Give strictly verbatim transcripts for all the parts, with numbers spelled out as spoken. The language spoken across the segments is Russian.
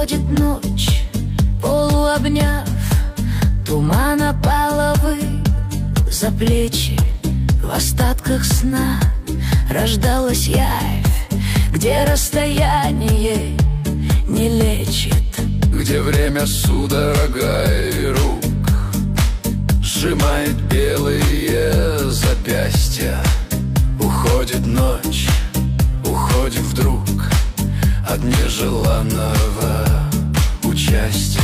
Уходит ночь, полуобняв, туман опаловый за плечи. В остатках сна рождалась явь, где расстояние не лечит, где время судорогой рук сжимает белые запястья. Уходит ночь, уходит вдруг от нежеланного участия.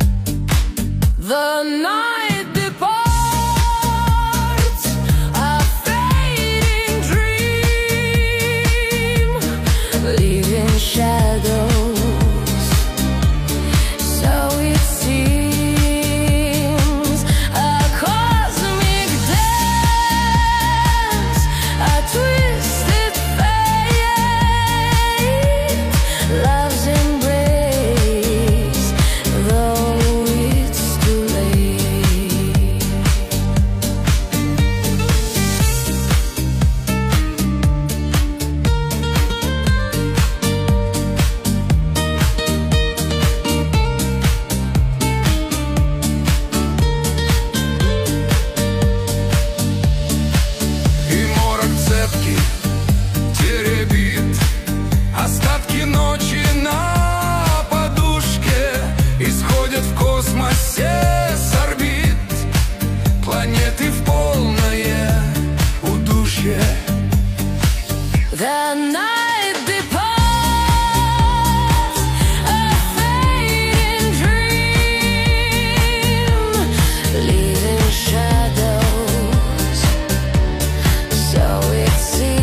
The night departs, a fading dream, leaving shadows, so it seems. A cosmic dance, a twisted fate, love's embrace, though it's too late. И морок цепкий теребит остатки ночи на подушке. Исходят в космосе с орбит планеты в полное удушье. The night departs, a fading dream, leaving shadows, so it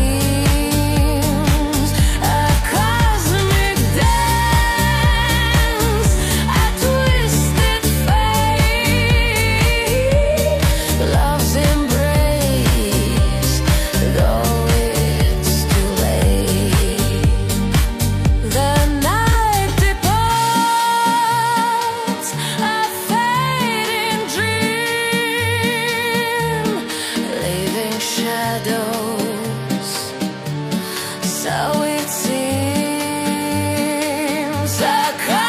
seems. A cosmic dance, a twisted fate, love's embrace, though it's too late. The night departs, a fading dream, leaving shadows, so it seems. A